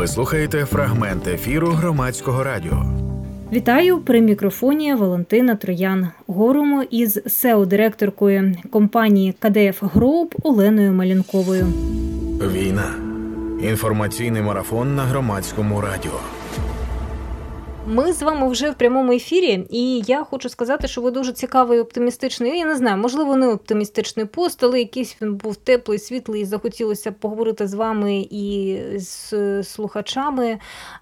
Ви слухаєте фрагмент ефіру Громадського радіо. Вітаю, при мікрофоні Валентина Троян. Говоримо із SEO-директоркою компанії КДФ Group Оленою Малінковою. Війна. Інформаційний марафон на Громадському радіо. Ми з вами вже в прямому ефірі, і я хочу сказати, що ви дуже цікавий і оптимістичний, я не знаю, можливо, не оптимістичний пост, але якийсь він був теплий, світлий, і захотілося поговорити з вами і з слухачами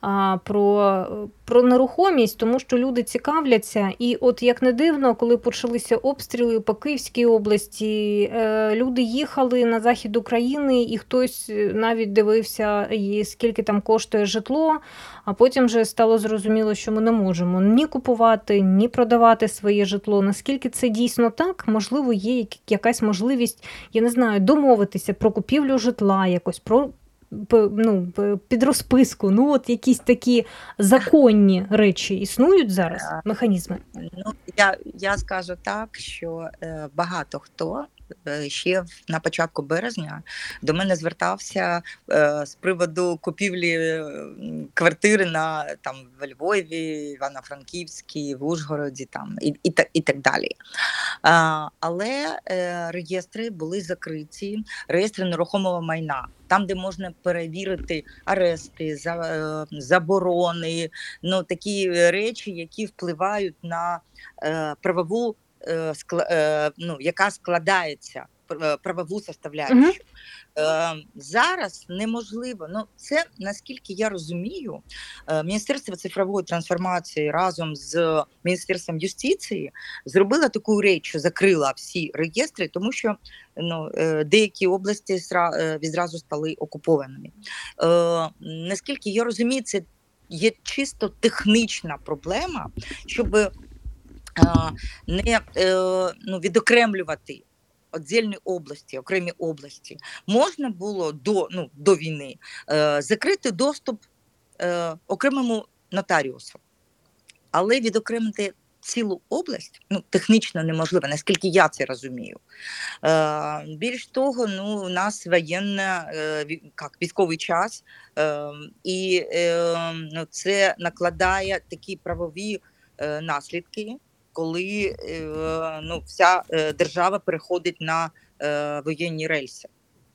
про нерухомість, тому що люди цікавляться. І от як не дивно, коли почалися обстріли по Київській області, люди їхали на захід України, і хтось навіть дивився, скільки там коштує житло, а потім вже стало зрозуміло, що ми не можемо ні купувати, ні продавати своє житло. Наскільки це дійсно так? Можливо, є якась можливість, я не знаю, домовитися про купівлю житла, якось про під розписку. От якісь такі законні речі існують зараз, механізми? Я скажу так, що багато хто ще на початку березня до мене звертався з приводу купівлі квартири в Львові, Івано-Франківській, в Ужгороді і так далі. Але реєстри були закриті, реєстри нерухомого майна. Там, де можна перевірити арешти, заборони, такі речі, які впливають на правову, яка складається, правову составляючу. Зараз неможливо. Це, наскільки я розумію, Міністерство цифрової трансформації разом з Міністерством юстиції зробило таку річ, що закрила всі реєстри, тому що деякі області відразу стали окупованими. Наскільки я розумію, це є чисто технічна проблема, щоб не відокремлювати окремі області. Можна було до війни закрити доступ окремому нотаріусу, але відокремити цілу область технічно неможливо, наскільки я це розумію. Більш того, у нас військовий час, і це накладає такі правові наслідки, коли вся держава переходить на воєнні рельси.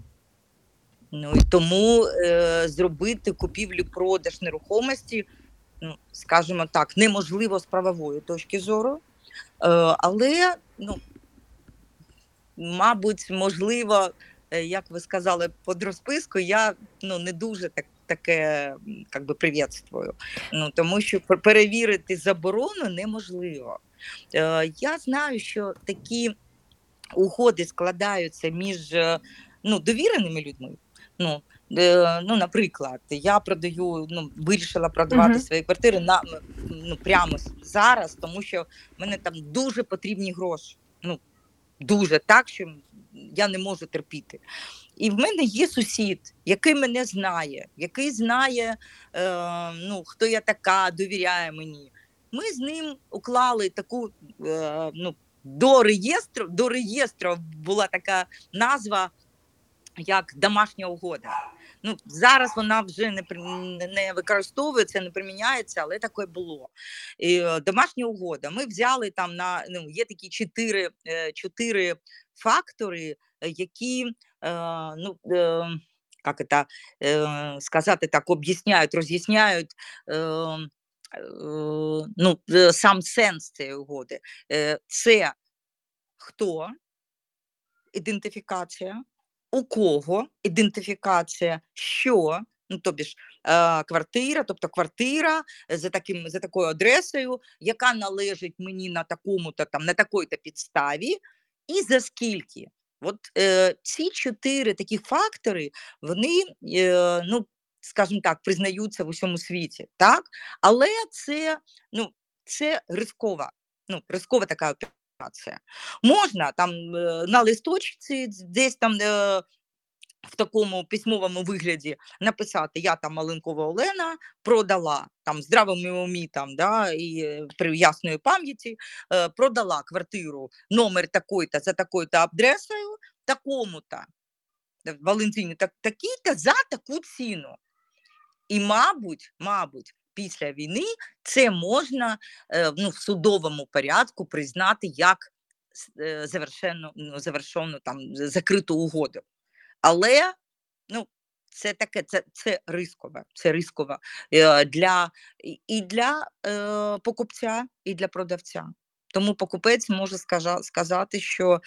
І тому зробити купівлю-продаж нерухомості, скажімо так, неможливо з правової точки зору, але, мабуть, можливо, як ви сказали, під розписку, я не дуже таке привітствую, тому що перевірити заборону неможливо. Я знаю, що такі угоди складаються між довіреними людьми. Наприклад, я вирішила продавати свої квартири прямо зараз, тому що в мене там дуже потрібні гроші. Дуже так, що я не можу терпіти. І в мене є сусід, який мене знає, який знає, хто я така, довіряє мені. Ми з ним уклали таку, до реєстру була така назва, як домашня угода. Зараз вона вже не використовується, не приміняється, але таке було. І домашня угода. Ми взяли там є такі 4 фактори, які, об'ясняють, роз'ясняють сам сенс цієї угоди. Це хто, ідентифікація, у кого ідентифікація, що, квартира, тобто квартира за такою адресою, яка належить мені на такому-то на такій-то підставі, і за скільки. От ці 4 такі фактори, вони, скажімо так, признаються в усьому світі, так? Але це ризикова така операція. Можна на листочці десь в такому письмовому вигляді написати: я Малинкова Олена продала в здравому умі і при ясної пам'яті продала квартиру номер такої-то за такою-то адресою такому-то Валентині такій-то за таку ціну. І, мабуть, після війни це можна в судовому порядку признати як завершену там закриту угоду. Але це таке, це ризково для покупця, і для продавця. Тому покупець може сказати, що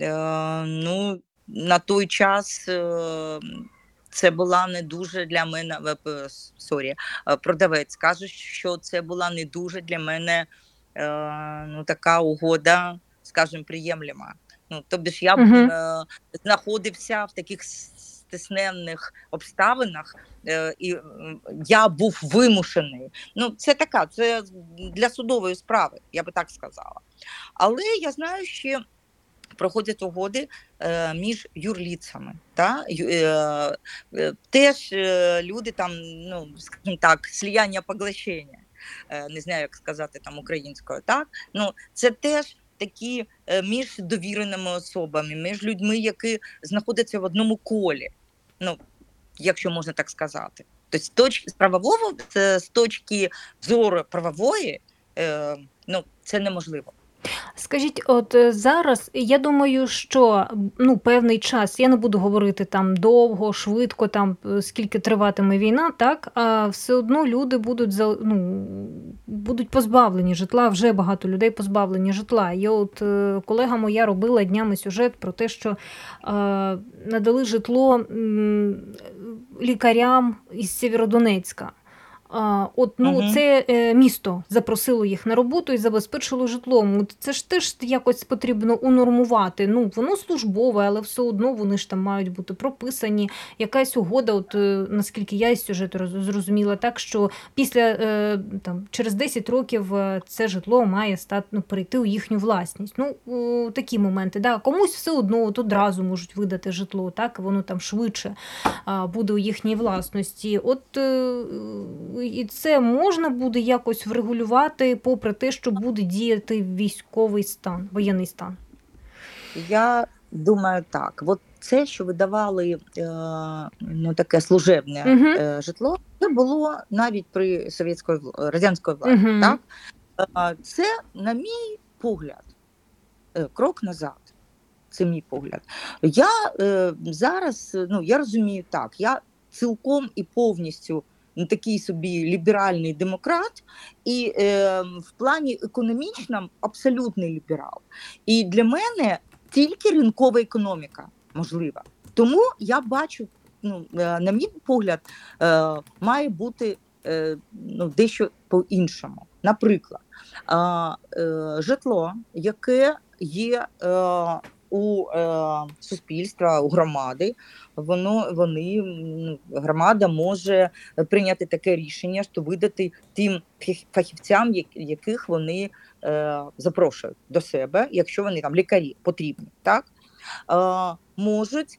на той час це була не дуже для мене, продавець каже, що це була не дуже для мене така угода, скажімо, приємлема. Тобто ж я знаходився в таких стисненних обставинах, і я був вимушений. Це для судової справи, я би так сказала. Але я знаю, що проходять угоди між юрлицями. Теж люди там, скажімо так, слияння поглощення, не знаю, як сказати там українською, так? Це теж такі між довіреними особами, між людьми, які знаходяться в одному колі, якщо можна так сказати. Тобто з точки зору правової, це неможливо. Скажіть, от зараз, я думаю, що певний час, я не буду говорити там довго, швидко, там скільки триватиме війна, так, а все одно люди будуть позбавлені житла, вже багато людей позбавлені житла. І от колега моя робила днями сюжет про те, що надали житло лікарям із Сєвєродонецька. Це місто запросило їх на роботу і забезпечило житлом. Це ж теж якось потрібно унормувати. Воно службове, але все одно вони ж там мають бути прописані. Якась угода, наскільки я із сюжету зрозуміла, так, що через 10 років це житло має перейти у їхню власність. Такі моменти. Да. Комусь все одно одразу можуть видати житло, так, воно там швидше буде у їхній власності. І це можна буде якось врегулювати, попри те, що буде діяти військовий стан, воєнний стан? Я думаю, так. От це, що видавали таке служебне житло, це було навіть при радянської владі. Так? Це, на мій погляд, крок назад. Це мій погляд. Я зараз, я розумію так, я цілком і повністю такий собі ліберальний демократ, і в плані економічному абсолютний ліберал. І для мене тільки ринкова економіка можлива. Тому я бачу, на мій погляд, має бути дещо по-іншому. Наприклад, житло, яке є у суспільства, у громади, громада може прийняти таке рішення, що видати тим фахівцям, яких вони запрошують до себе, якщо вони там лікарі потрібні, так? Можуть.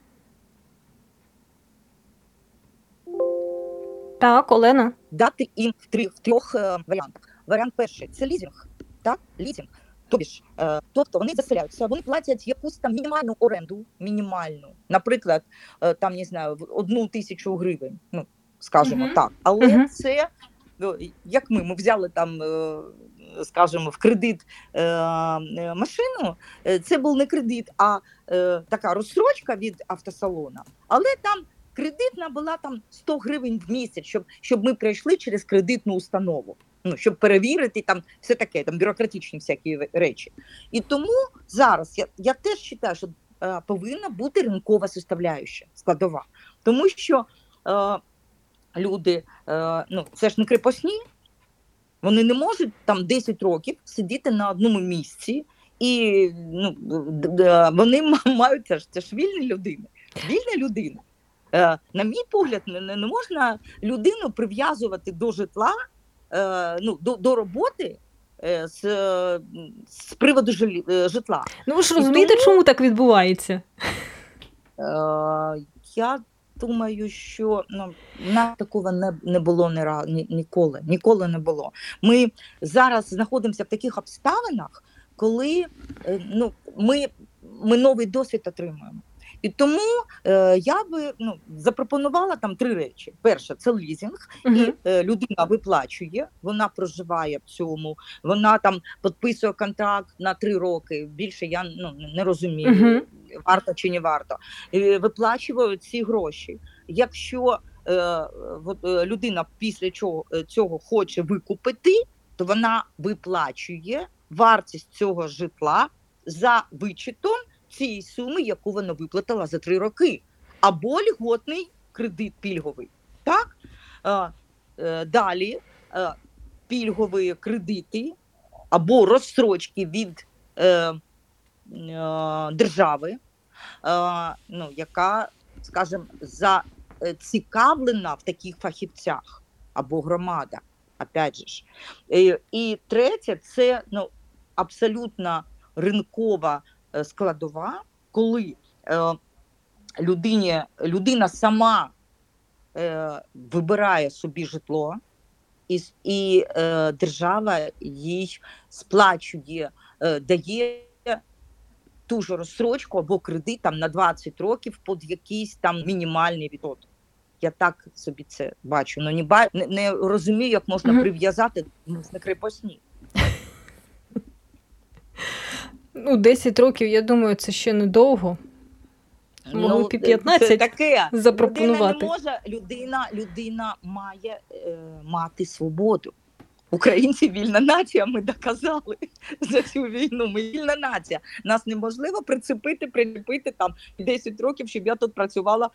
Так, Олена. Дати їм в трьох варіантах. Варіант перший – це лізинг, так? Лізинг. Тобто вони заселяються, вони платять якусь там мінімальну оренду, наприклад, там, не знаю, 1 тисячу гривень, скажімо так. Але це, як ми взяли там, скажімо, в кредит машину, це був не кредит, а така розстрочка від автосалону, але там кредитна була там 100 гривень в місяць, щоб ми пройшли через кредитну установу. Щоб перевірити там все таке, там бюрократичні всякі речі. І тому зараз я теж вважаю, що повинна бути ринкова составляюча, складова. Тому що люди, це ж не крепосні, вони не можуть там 10 років сидіти на одному місці, і вони мають, це ж вільні людини. Вільна людина. На мій погляд, не можна людину прив'язувати до житла, до роботи з приводу житла. Ви ж розумієте, чому так відбувається? Я думаю, що нам такого не було ніколи. Ніколи не було. Ми зараз знаходимося в таких обставинах, коли ми новий досвід отримуємо. І тому я би запропонувала там 3 речі. Перше, це лізинг, і людина виплачує, вона проживає в цьому, вона там підписує контракт на 3 роки, більше я не розумію, варто чи не варто. Виплачує ці гроші. Якщо людина після цього хоче викупити, то вона виплачує вартість цього житла за вичетом цієї суми, яку вона виплатила за 3 роки. Або льготний кредит пільговий. Так? Далі пільгові кредити або розстрочки від держави, яка, скажімо, зацікавлена в таких фахівцях, або громада, опять же ж. І третє, це абсолютно ринкова складова, коли людина сама вибирає собі житло, і держава їй сплачує, дає ту ж розстрочку або кредит там, на 20 років під якийсь там мінімальний відсоток. Я так собі це бачу. Не розумію, як можна прив'язати на крепосні. 10 років, я думаю, це ще недовго. Могли б і 15 таке. запропонувати. Людина має мати свободу. Українці вільна нація, ми доказали за цю війну. Ми вільна нація. Нас неможливо приліпити там 10 років, щоб я тут працювала,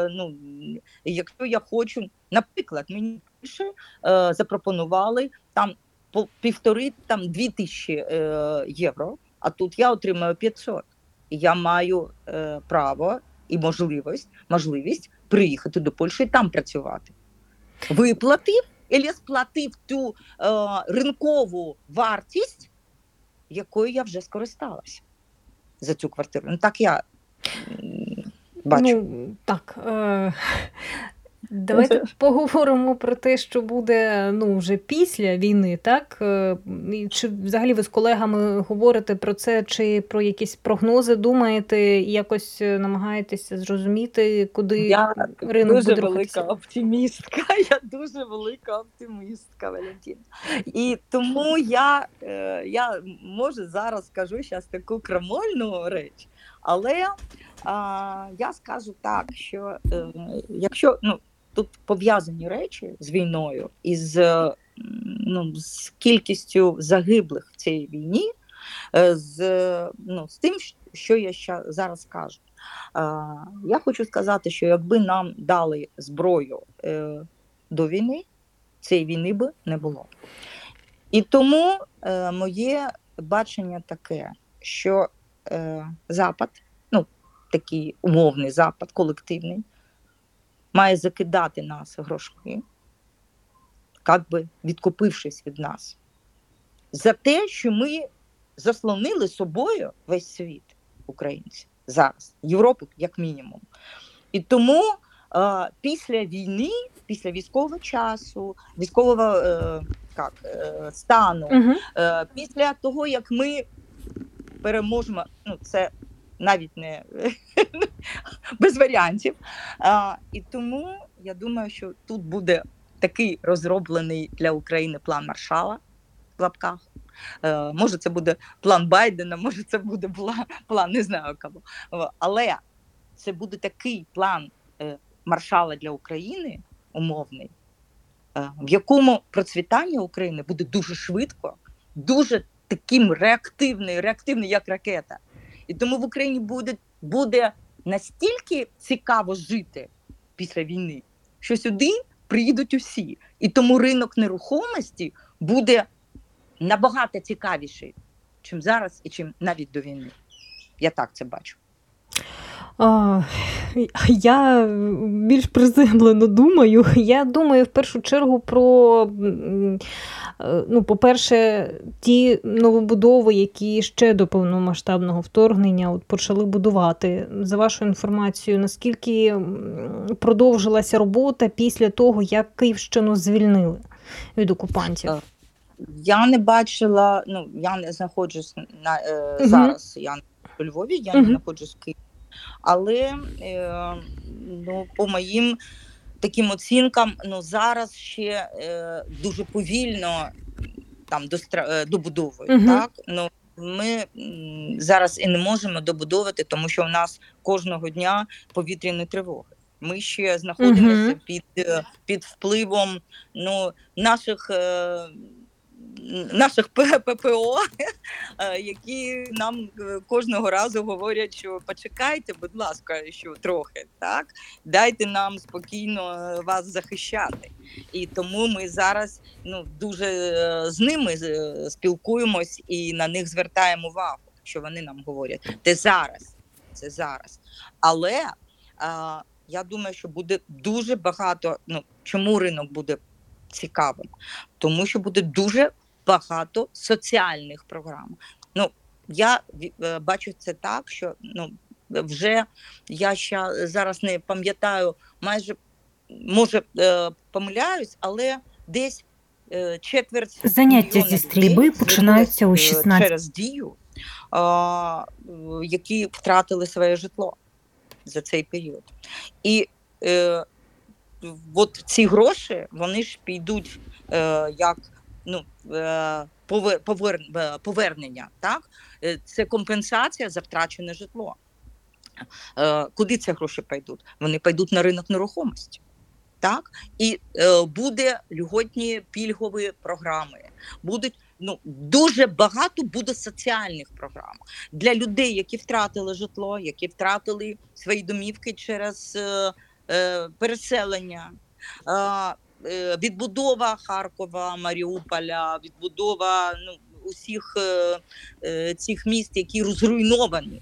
якщо я хочу. Наприклад, мені більше запропонували там по 1,5-2 тисячі євро, а тут я отримаю 500. І я маю право і можливість приїхати до Польщі і там працювати. Виплатив, або сплатив ту ринкову вартість, якою я вже скористалася за цю квартиру. Так я бачу. Так. Давайте поговоримо про те, що буде вже після війни, так? Чи взагалі ви з колегами говорите про це, чи про якісь прогнози думаєте, і якось намагаєтеся зрозуміти, куди ринок буде рухатися? Я дуже велика оптимістка, Валентина. І тому я може зараз скажу зараз таку крамольну реч, але я скажу так, що якщо тут пов'язані речі з війною і з кількістю загиблих в цій війні, з тим, що я зараз кажу. Я хочу сказати, що якби нам дали зброю до війни, цієї війни би не було. І тому моє бачення таке, що Запад, такий умовний Запад, колективний, має закидати нас грошми, як би відкупившись від нас, за те, що ми заслонили собою весь світ, українці, зараз, Європу як мінімум. І тому після війни, після військового часу, військового стану, після того, як ми переможемо, це навіть не без варіантів. І тому я думаю, що тут буде такий розроблений для України план Маршалла, в лапках. Може це буде план Байдена, може це буде план не знаю кого. Але це буде такий план Маршалла для України, умовний, в якому процвітання України буде дуже швидко, дуже таким реактивний, як ракета. І тому в Україні буде настільки цікаво жити після війни, що сюди приїдуть усі. І тому ринок нерухомості буде набагато цікавіший, чим зараз і чим навіть до війни. Я так це бачу. Я більш приземлено думаю. Я думаю в першу чергу про, по-перше, ті новобудови, які ще до повномасштабного вторгнення почали будувати. За вашою інформацією, наскільки продовжилася робота після того, як Київщину звільнили від окупантів? Я не бачила, я не знаходжусь зараз, я у Львові, я не знаходжусь в Києві. Але ну, по моїм таким оцінкам, ну, зараз ще дуже повільно там добудовують. Так? Ну, ми зараз і не можемо добудовувати, тому що у нас кожного дня повітряні тривоги. Ми ще знаходимося під впливом, ну, наших ППО, які нам кожного разу говорять, що почекайте, будь ласка, що трохи, так? Дайте нам спокійно вас захищати. І тому ми зараз, ну, дуже з ними спілкуємось і на них звертаємо увагу, що вони нам говорять. Це зараз. Але я думаю, що буде дуже багато, ну, чому ринок буде цікавим? Тому що буде дуже багато соціальних програм. Ну, я бачу це так, що, ну, вже я ще зараз не пам'ятаю, майже, може, помиляюсь, але десь четверть Заняття зі стрільби починаються о 16. Через Дію, які втратили своє житло за цей період. І от ці гроші, вони ж підуть як, ну, повернення, так? Це компенсація за втрачене житло. Куди ці гроші підуть? Вони підуть на ринок нерухомості. Так? І буде льготні пільгові програми. Будуть, ну, дуже багато буде соціальних програм для людей, які втратили житло, які втратили свої домівки через переселення. Відбудова Харкова, Маріуполя, відбудова, ну, усіх цих міст, які розруйновані.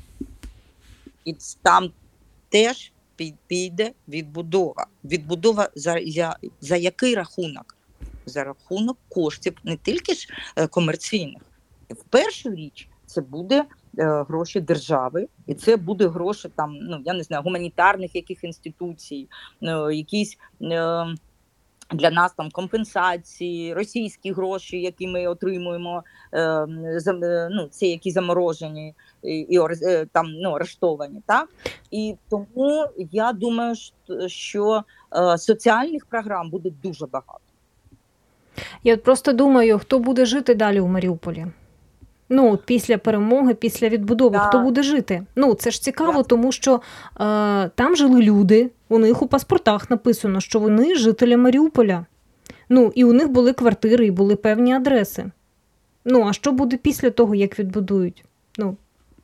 І там теж піде відбудова. Відбудова за який рахунок? За рахунок коштів не тільки ж комерційних. В першу річ це буде гроші держави, і це буде гроші там, ну, я не знаю, гуманітарних яких інституцій, якісь для нас там компенсації, російські гроші, які ми отримуємо, ну, ці які заморожені і там, ну, арештовані, так? І тому я думаю, що соціальних програм буде дуже багато. Я просто думаю, хто буде жити далі у Маріуполі? Ну, от після перемоги, після відбудови, хто буде жити? Ну, це ж цікаво, тому що там жили люди, у них у паспортах написано, що вони жителі Маріуполя. Ну, і у них були квартири, і були певні адреси. Ну, а що буде після того, як відбудують? Ну,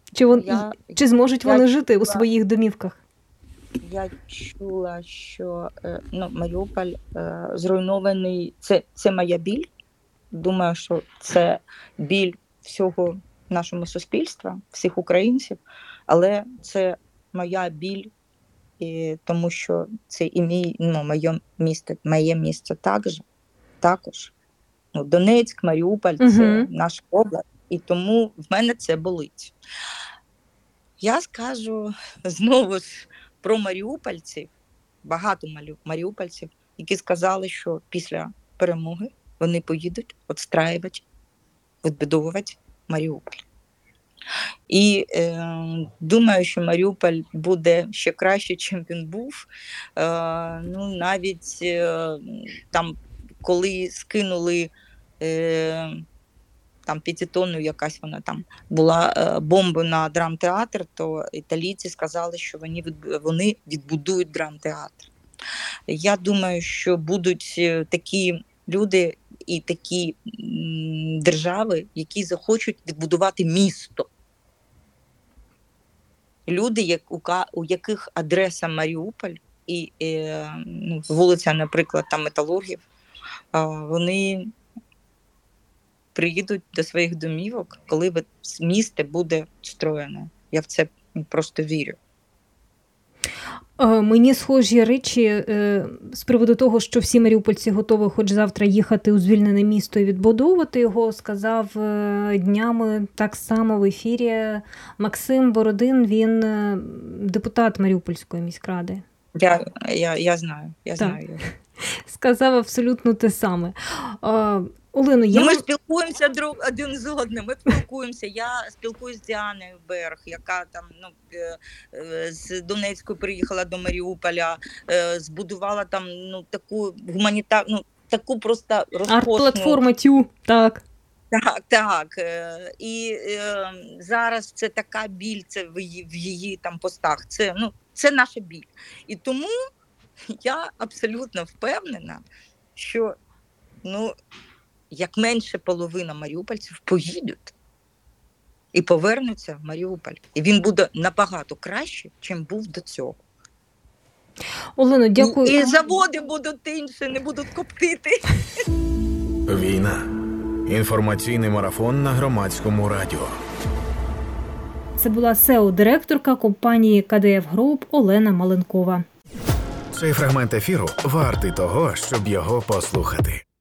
чи зможуть вони жити у своїх домівках? Я чула, що, ну, Маріуполь зруйнований. Це моя біль. Думаю, що це біль всього нашого суспільства, всіх українців, але це моя біль, тому що це і моє місто також. Ну, Донецьк, Маріуполь – це наша область, і тому в мене це болить. Я скажу знову ж про маріупольців, багато маріупольців, які сказали, що після перемоги вони поїдуть відстраювати, відбудовувати Маріуполь. І думаю, що Маріуполь буде ще краще, чим він був. Ну, навіть там, коли скинули там 5-тонну якась вона там була бомба на драмтеатр, то італійці сказали, що вони відбудують драмтеатр. Я думаю, що будуть такі люди і такі держави, які захочуть відбудувати місто. Люди, у яких адреса Маріуполь і вулиця, наприклад, там Металургів, вони приїдуть до своїх домівок, коли місто буде встроєне. Я в це просто вірю. Мені схожі речі з приводу того, що всі маріупольці готові хоч завтра їхати у звільнене місто і відбудовувати його, сказав днями так само в ефірі Максим Бородин, він депутат Маріупольської міськради. Я знаю його. Сказав абсолютно те саме. Олено, я... Ми спілкуємося один з одним, ми спілкуємося. Я спілкуюся з Діаною Берг, яка там з Донецьку приїхала до Маріуполя, збудувала там таку гуманітарну, таку просто розкошну... Арт-платформа ТЮ, так. Так. І зараз це така біль, це в її там постах. Це наша біль. І тому я абсолютно впевнена, що як менше половина маріупольців поїдуть і повернуться в Маріуполь. І він буде набагато краще, чим був до цього. Олено, дякую. І заводи будуть інші, не будуть коптити. Війна. Інформаційний марафон на Громадському радіо. Це була SEO-директорка компанії КДФ Груп Олена Маленкова. Цей фрагмент ефіру вартий того, щоб його послухати.